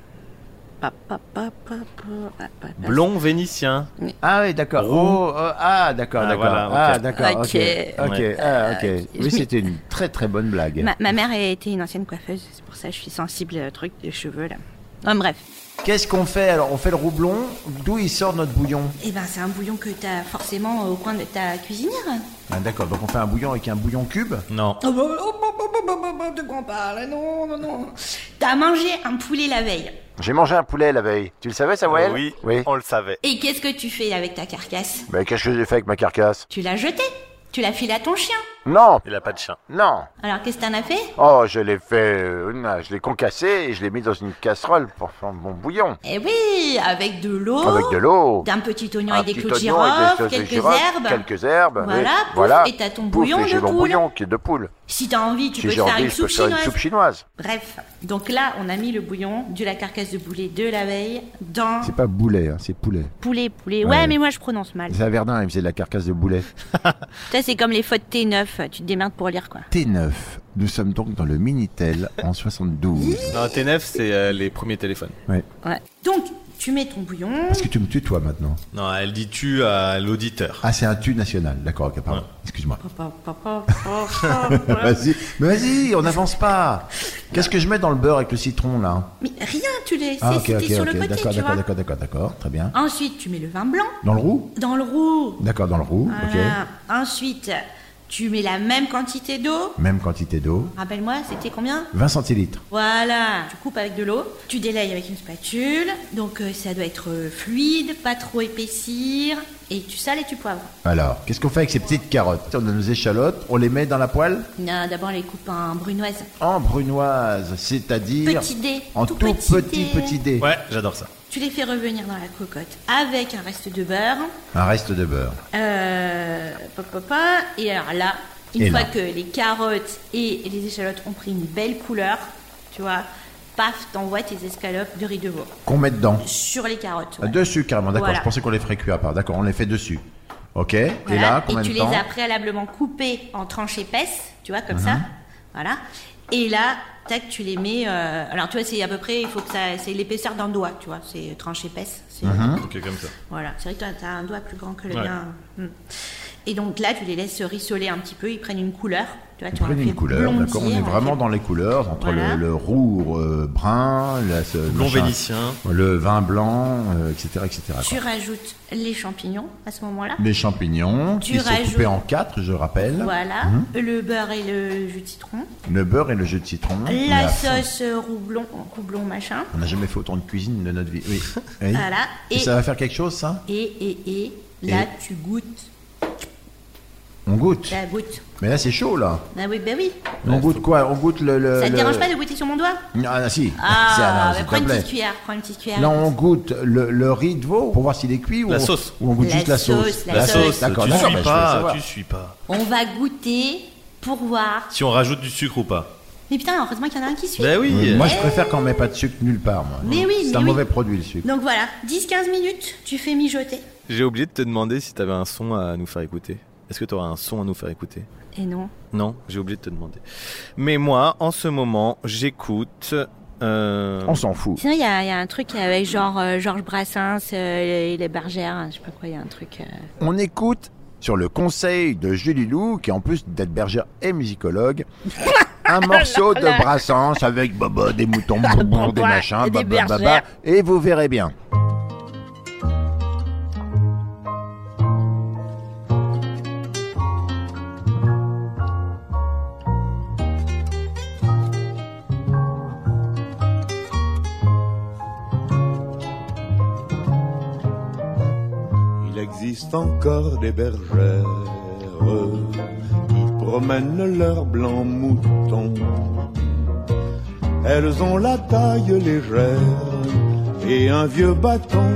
Pa, pa, pa, pa, pa, pa, pa. Blond vénitien. Ah oui, d'accord. Roux. Oh, euh, ah, d'accord, Ah, d'accord. voilà, ok. Ah, d'accord. Ok. Ok. Ok. Ouais. Ah, ok. Euh, Oui, c'était une très très bonne blague. Ma, ma mère a été une ancienne coiffeuse, c'est pour ça que je suis sensible au truc des cheveux là. Enfin, bref. Qu'est-ce qu'on fait alors? On fait le roublon. D'où il sort notre bouillon? Eh ben, c'est un bouillon que t'as forcément au coin de ta cuisinière. Ah, d'accord. Donc on fait un bouillon avec un bouillon cube. Non. Oh, bah, oh, bah, bah, bah, bah, bah, de quoi on parle? Non, non, non. T'as mangé un poulet la veille. J'ai mangé un poulet la veille. Tu le savais, Samuel? Oui, Oui. on le savait. Et qu'est-ce que tu fais avec ta carcasse? Mais qu'est-ce que j'ai fait avec ma carcasse? Tu l'as jetée. Tu l'as filé à ton chien. Non. Il a pas de chien. Non. Alors, qu'est-ce que t'en as fait? Oh, je l'ai fait. euh, non, je l'ai concassé et je l'ai mis dans une casserole pour faire un bon bouillon. Eh oui, avec de l'eau. Avec de l'eau. D'un petit oignon Un et des petit clous de oignon et des girofle, sauces de quelques girofle, herbes. Quelques herbes. Voilà, oui. pouf, Voilà. et t'as ton Pouf, bouillon et j'ai de mon poule. bouillon qui est de poule. Si t'as envie, tu Si peux j'ai te faire envie, une je peux soupe faire une chinoise. soupe chinoise. Bref, donc là, on a mis le bouillon de la carcasse de poulet de la veille dans C'est pas boulet, hein, c'est poulet. poulet, poulet. Ouais. Ouais, mais moi je prononce mal. C'est à Verdun, il faisait de la carcasse de boulet. Ça, c'est comme les fautes T neuf, tu te démerdes pour lire quoi. T neuf. Nous sommes donc dans le Minitel en soixante-douze. Non, T neuf, c'est euh, les premiers téléphones. Ouais. Donc, tu mets ton bouillon. Est-ce que tu me tutoies maintenant? Non, elle dit tu à l'auditeur. Ah, c'est un tu national. D'accord, ok, pardon. Ouais. Excuse-moi. Pa, pa, pa, pa, pa, pa. Vas-y, mais vas-y, on n'avance pas. Qu'est-ce que je mets dans le beurre avec le citron là? Mais rien, tu l'es. Ah, c'est- ok, C'était ok, sur ok. le côté, D'accord, tu d'accord, vois. d'accord, d'accord, d'accord. Très bien. Ensuite, tu mets le vin blanc Dans le roux? dans le roux. D'accord, dans le roux. Voilà. Ensuite, tu mets la même quantité d'eau. Ok. Même quantité d'eau. Rappelle-moi, c'était combien? vingt centilitres. Voilà, tu coupes avec de l'eau, tu délayes avec une spatule, donc euh, ça doit être euh, fluide, pas trop épaissir, et tu sales et tu poivres. Alors, qu'est-ce qu'on fait avec ces petites carottes? On a nos échalotes, on les met dans la poêle Non, d'abord on les coupe en brunoise. en brunoise, c'est-à-dire Petit dé, en tout tout, petit petit dé. petit dé. Ouais, j'adore ça. Tu les fais revenir dans la cocotte avec un reste de beurre. Un reste de beurre. Euh, pop, pop, pop. Et alors là, une Et fois là. que les carottes et les échalotes ont pris une belle couleur, tu vois, paf, t'envoies tes escalopes de riz de veau Qu'on met dedans. sur les carottes. ouais. Dessus carrément, d'accord. Voilà. Je pensais qu'on les ferait cuire à part. D'accord, on les fait dessus. Ok. Et Voilà. là, combien tu de les temps? as préalablement coupés en tranches épaisses, tu vois, comme Mhm. ça. Voilà. Et là, tac, tu les mets. euh, Alors, tu vois, c'est à peu près, il faut que ça. C'est l'épaisseur d'un doigt, tu vois. C'est tranche épaisse. C'est, Mhm. Ok, comme ça. Voilà. C'est vrai que toi, t'as un doigt plus grand que le Ouais. mien. Hmm. Et donc là, tu les laisses rissoler un petit peu. Ils prennent une couleur. Tu vois, Ils tu en prennent fais une couleur, blondir, d'accord. On est en vraiment fait. dans les couleurs entre Voilà. le, le roux euh, brun, la, ce Blond machin, vénitien. le vin blanc, euh, et cetera, et cetera. Tu quoi. rajoutes les champignons à ce moment-là. Les champignons Tu qui sont rajoutes- coupés en quatre, je rappelle. Voilà. Mhm. Le beurre et le jus de citron. Le beurre et le jus de citron. Mais La à fond. sauce euh, roublon, roublon machin. On n'a jamais fait autant de cuisine de notre vie. Oui. Oui. Voilà. Et Et, ça va faire quelque chose, ça? et, et, et, là, Et- tu goûtes. On goûte. Bah, goûte. Mais là, c'est chaud, là. Ah oui, bah oui. On goûte quoi? On goûte le. le Ça te le- dérange pas de goûter sur mon doigt? Ah, si. Ah, Si, alors, bah, s'il te prends une plaît. petite cuillère, prends une petite cuillère. Là, on goûte le, le riz de veau pour voir s'il est cuit ou La on, sauce. ou on goûte La juste la sauce. sauce, la La sauce. sauce, D'accord, tu d'accord, suis bah, je voulais pas, savoir. tu suis pas. On va goûter pour voir. Si on rajoute du sucre ou pas. Mais putain, heureusement qu'il y en a un qui suit. Ben oui. Oui, moi, je préfère qu'on met pas de sucre nulle part, moi. Mais oui, C'est mais un oui. mauvais produit, le sucre. Donc voilà, dix quinze minutes, tu fais mijoter. J'ai oublié de te demander si t'avais un son à nous faire écouter. Est-ce que t'auras un son à nous faire écouter? Et non. Non, j'ai oublié de te demander. Mais moi, en ce moment, j'écoute Euh... On s'en fout. Sinon, il y, y a un truc avec genre euh, Georges Brassens euh, et les bergères, hein, je sais pas quoi, il y a un truc... Euh... On écoute, sur le conseil de Julie Lou, qui en plus d'être bergère et musicologue, un morceau de Brassens avec baba, des moutons, bonbons, des machins, et des baba, baba, bergères. et vous verrez bien. Il existe encore des bergères qui promènent leurs blancs moutons. Elles ont la taille légère et un vieux bâton.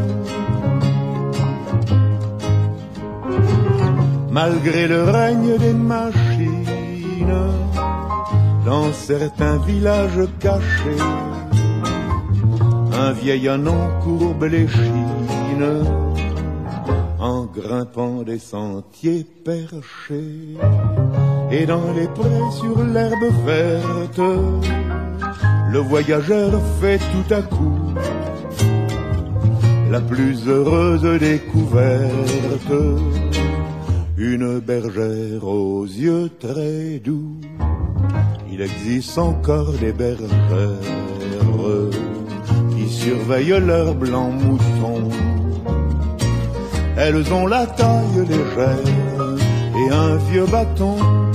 Malgré le règne des machines, dans certains villages cachés, un vieil anon courbe les chines en grimpant des sentiers perchés. Et dans les prés sur l'herbe verte, le voyageur fait tout à coup la plus heureuse découverte, une bergère aux yeux très doux. Il existe encore des bergères qui surveillent leurs blancs moutons. Elles ont la taille légère et un vieux bâton.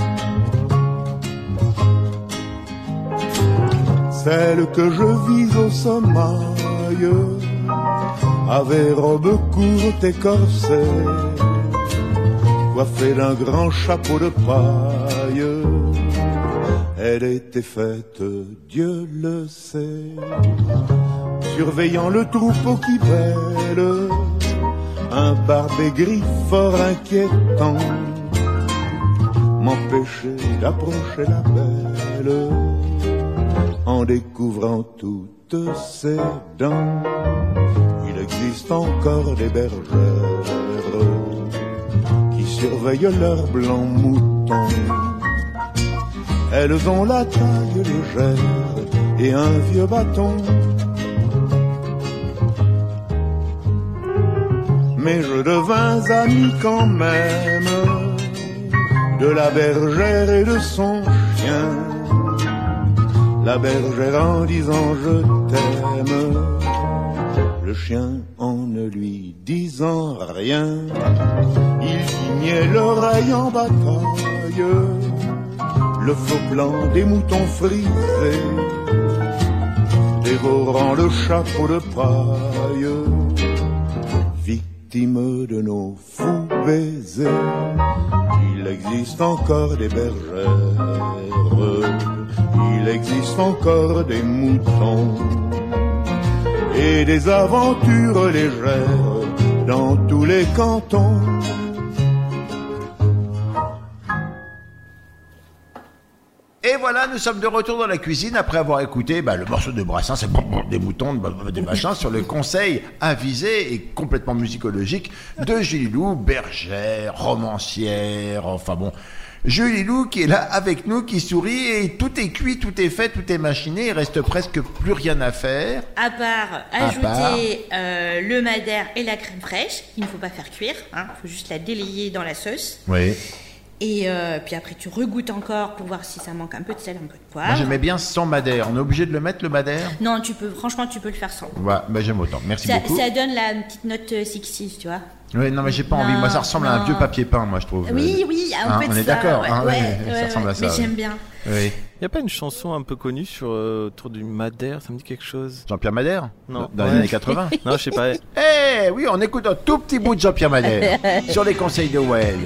Celle que je vise au sommeil avait robe courte et corset, coiffée d'un grand chapeau de paille. Elle était faite, Dieu le sait, surveillant le troupeau qui bêle, un barbet gris fort inquiétant m'empêchait d'approcher la belle en découvrant toutes ses dents. Il existe encore des bergères qui surveillent leurs blancs moutons. Elles ont la taille légère et un vieux bâton. Mais je devins ami quand même de la bergère et de son chien. La bergère en disant je t'aime, le chien en ne lui disant rien. Il guignait l'oreille en bataille, le faux blanc des moutons frisés, dévorant le chapeau de paille, victime de nos fous baisers. Il existe encore des bergères, il existe encore des moutons et des aventures légères dans tous les cantons. Et voilà, nous sommes de retour dans la cuisine après avoir écouté bah, le morceau de Brassens, c'est bon, bon, des moutons, bah, des machins, sur le conseil avisé et complètement musicologique de Julie Lou, bergère, romancière, enfin bon. Julie Lou qui est là avec nous, qui sourit et tout est cuit, tout est fait, tout est machiné, il reste presque plus rien à faire. À part À ajouter part. Euh, le madère et la crème fraîche, qu'il ne faut pas faire cuire, hein, il faut juste la délayer dans la sauce. Oui. Et euh, puis après tu regoutes encore pour voir si ça manque un peu de sel, un peu de poivre. Moi j'aimais bien sans madère, on est obligé de le mettre le madère? Non, tu peux, franchement tu peux le faire sans. Ouais, bah j'aime autant, merci Ça, beaucoup. ça donne la petite note euh, sexy, tu vois. Oui, non mais j'ai pas envie, Non, moi ça ressemble à un non. vieux papier peint, moi je trouve. Oui, oui, un Hein, peu de on ça. est d'accord, ouais, hein, ouais, ouais, ouais, ça ressemble ouais, à ça. Mais oui. j'aime bien. Oui. Y a pas une chanson un peu connue sur euh, autour du Madère, ça me dit quelque chose? Jean-Pierre Madère? Non. Dans les Ouais. années quatre-vingts? Non, je sais pas. Eh oui, on écoute un tout petit bout de Jean-Pierre Madère sur les conseils de Well.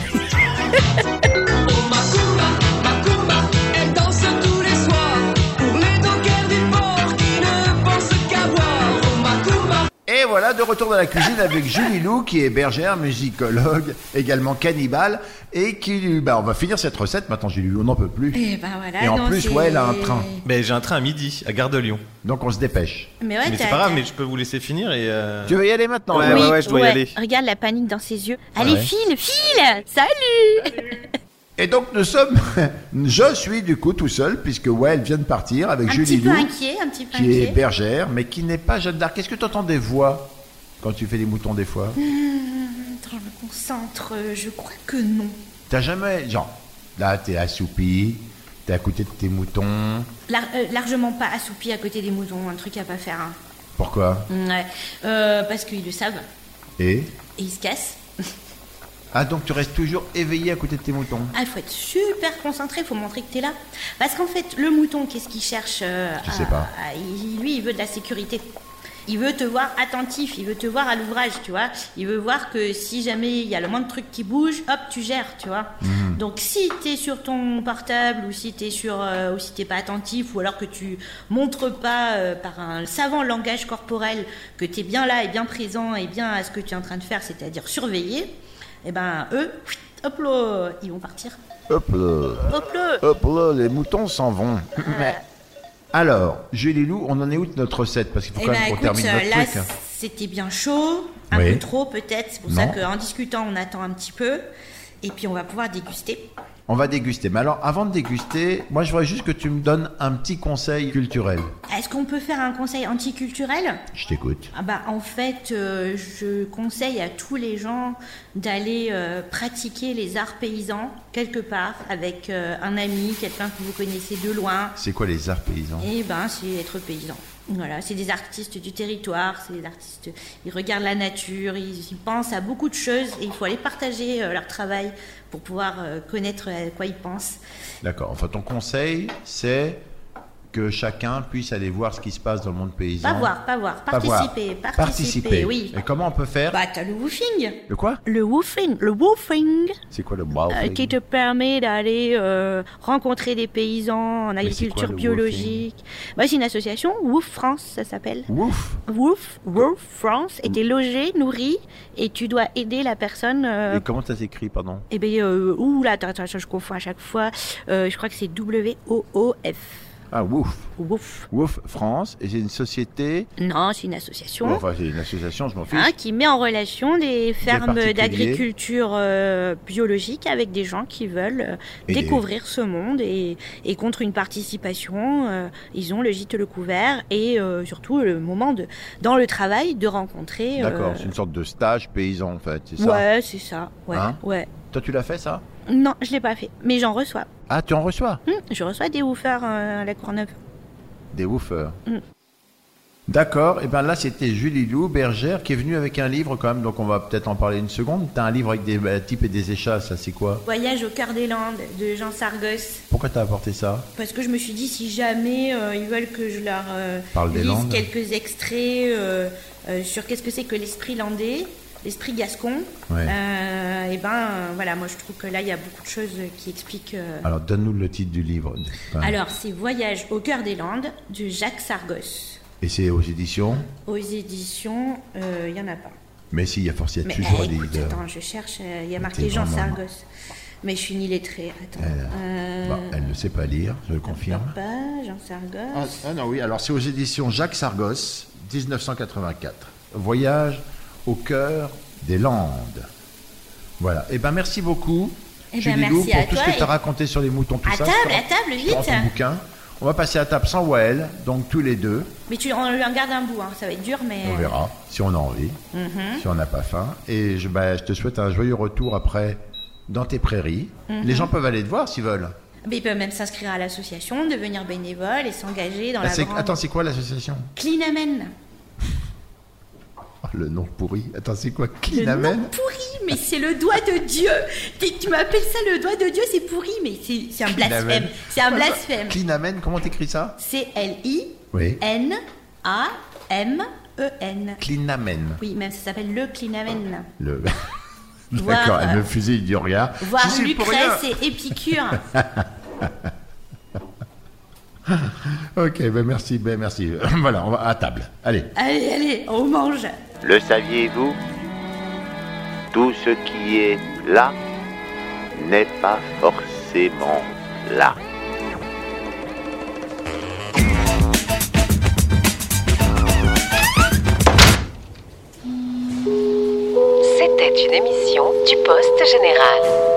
Elle danse tous les soirs pour les dockers du port qui ne pensent qu'à boire. Oh Macumba. Et voilà, de retour dans la cuisine avec Julie Lou, qui est bergère, musicologue, également cannibale, et qui, bah, on va finir cette recette maintenant, Julie Lou, on n'en peut plus. Et ben voilà. Et en non, plus, c'est- ouais, elle a un train. Ben, j'ai un train à midi, à Gare de Lyon. Donc on se dépêche. Mais ouais, mais t'as- c'est pas grave, t'as- mais je peux vous laisser finir et... Euh... Tu veux y aller maintenant? Ouais, alors ouais, ouais, je dois y aller. Regarde la panique dans ses yeux. Allez, ouais. file, file. Salut. Et donc nous sommes, je suis du coup tout seul, puisque ouais, elle vient de partir avec Un Julie petit peu Lou, inquiet, un petit peu qui est inquiet. bergère, mais qui n'est pas Jeanne d'Arc. Qu'est-ce que tu entends des voix quand tu fais des moutons des fois? Hum, attends, je me concentre. euh, Je crois que non. T'as jamais, genre, là t'es assoupi, t'es à côté de tes moutons. Lar- euh, largement pas assoupi à côté des moutons, un truc à pas faire. Hein. Pourquoi? Ouais. Euh, parce qu'ils le savent. Et Et ils se cassent. Ah, donc tu restes toujours éveillé à côté de tes moutons. Ah, il faut être super concentré, il faut montrer que tu es là. Parce qu'en fait, le mouton, qu'est-ce qu'il cherche euh, Je à- sais pas. à- il- Lui, il veut de la sécurité. Il veut te voir attentif, il veut te voir à l'ouvrage, tu vois. Il veut voir que si jamais il y a le moindre truc qui bouge, hop, tu gères, tu vois. Mhm. Donc si tu es sur ton portable ou si tu sur euh, ou si t'es pas attentif ou alors que tu montres pas euh, par un savant langage corporel que tu es bien là et bien présent et bien à ce que tu es en train de faire, c'est-à-dire surveiller, eh ben eux, hop là, ils vont partir. Hop là, Hop là. hop là, les moutons s'en vont. Alors, Julie Lou, on en est où de notre recette? Parce qu'il faut Eh quand ben, même qu'on écoute, termine notre là, truc. hein. c'était bien chaud, un Oui. peu trop peut-être. C'est pour Non. ça qu'en discutant, on attend un petit peu. Et puis, on va pouvoir déguster. On va déguster. Mais alors, avant de déguster, moi, je voudrais juste que tu me donnes un petit conseil culturel. Est-ce qu'on peut faire un conseil anticulturel? Je t'écoute. Ah bah, en fait, euh, je conseille à tous les gens d'aller euh, pratiquer les arts paysans quelque part avec euh, un ami, quelqu'un que vous connaissez de loin. C'est quoi les arts paysans? Eh ben, c'est être paysan. Voilà, c'est des artistes du territoire, c'est des artistes, ils regardent la nature, ils, ils pensent à beaucoup de choses et il faut aller partager euh, leur travail pour pouvoir euh, connaître à quoi ils pensent. D'accord. Enfin, ton conseil, c'est que chacun puisse aller voir ce qui se passe dans le monde paysan. Pas voir, pas voir, Pas voir. participer, participer, Participer. oui. Et comment on peut faire? Bah, t'as le woofing. Le quoi? Le woofing, le woofing, C'est quoi le euh, woofing? qui te permet d'aller euh, rencontrer des paysans en c'est quoi, agriculture le biologique. Bah, c'est une association, Woof France, ça s'appelle. Wouf. Woof, Woof France, et t'es logé, nourri, et tu dois aider la personne. euh, Et comment ça s'écrit, pardon? Eh bien, euh, ouh là, attends, attends, je confonds à chaque fois. Euh, je crois que c'est W O O F. Ah, Wouf. Wouf. Wouf France. Et c'est une société. Non, c'est une association. Bon, enfin, c'est une association, je m'en fiche. Hein, qui met en relation des fermes particuliers. d'agriculture euh, biologique avec des gens qui veulent euh, Et des- découvrir ce monde et, et contre une participation, euh, ils ont le gîte le couvert et euh, surtout le moment de dans le travail de rencontrer. euh, D'accord, c'est une sorte de stage paysan, en fait, c'est ça? Ouais, c'est ça. Ouais, Hein ouais. Toi, tu l'as fait, ça? Non, je l'ai pas fait, mais j'en reçois. Ah, tu en reçois? Hum, je reçois des woofers euh, à la Courneuve. Des woofers. Mm. D'accord, et bien là c'était Julie Lou, bergère, qui est venue avec un livre quand même, donc on va peut-être en parler une seconde. T'as un livre avec des bah, types et des échasses, ça c'est quoi? Voyage au cœur des Landes de Jean Sargos. Pourquoi t'as apporté ça? Parce que je me suis dit, si jamais euh, ils veulent que je leur euh, Parle des lise Landes. quelques extraits euh, euh, sur qu'est-ce que c'est que l'esprit landais, l'esprit gascon, Ouais. euh, et ben euh, voilà, moi je trouve que là il y a beaucoup de choses qui expliquent. euh, Alors donne-nous le titre du livre. Enfin, Alors, c'est Voyage au cœur des Landes de Jacques Sargos. et c'est aux éditions? Aux éditions, euh, il y en a pas. Mais si, il y a forcément Mais toujours eh, des écoute, leaders. attends, je cherche, euh, il y a Mais marqué t'es Jean vraiment- Sargos. Mais je suis ni lettrée, attends. Elle, Euh, Bon, elle ne sait pas lire, je le confirme. Pas Jean Sargos. Ah, ah non, oui, alors c'est aux éditions Jacques Sargos, dix-neuf cent quatre-vingt-quatre. Voyage au cœur des Landes. Voilà. Eh ben merci beaucoup, Eh ben, Julie Lou, merci pour à tout toi ce que et- tu as raconté sur les moutons, tout À ça. table, Je te à rends- table, je te rends vite. ton bouquin. On va passer à table sans Wael, donc tous les deux. Mais tu, on lui en garde un bout, hein. Ça va être dur, mais... On verra si on a envie, Mhm. si on n'a pas faim. Et je, bah, je te souhaite un joyeux retour après dans tes prairies. Mhm. Les gens peuvent aller te voir s'ils veulent. Mais ils peuvent même s'inscrire à l'association, devenir bénévole et s'engager dans Ah, la c'est- grande... Attends, c'est quoi l'association? Clinamen. Oh, le nom pourri. Attends, c'est quoi? Le Clinamen? nom pourri, mais c'est le doigt de Dieu. T'es- Tu m'appelles ça le doigt de Dieu, c'est pourri, mais c'est c'est un blasphème. Clinamen. C'est un blasphème. Clinamen, comment t'écris ça? C L I Oui. N A M E N. Clinamen. Oui, même ça s'appelle le Clinamen. Le... Voir, D'accord, elle euh, me fusille du regard. Voir J'y suis pour rien. Lucrèce et Épicure. Ok, ben merci, ben merci. Voilà, on va à table. Allez. Allez, allez, on mange. Le saviez-vous? Tout ce qui est là n'est pas forcément là. C'était une émission du Poste Général.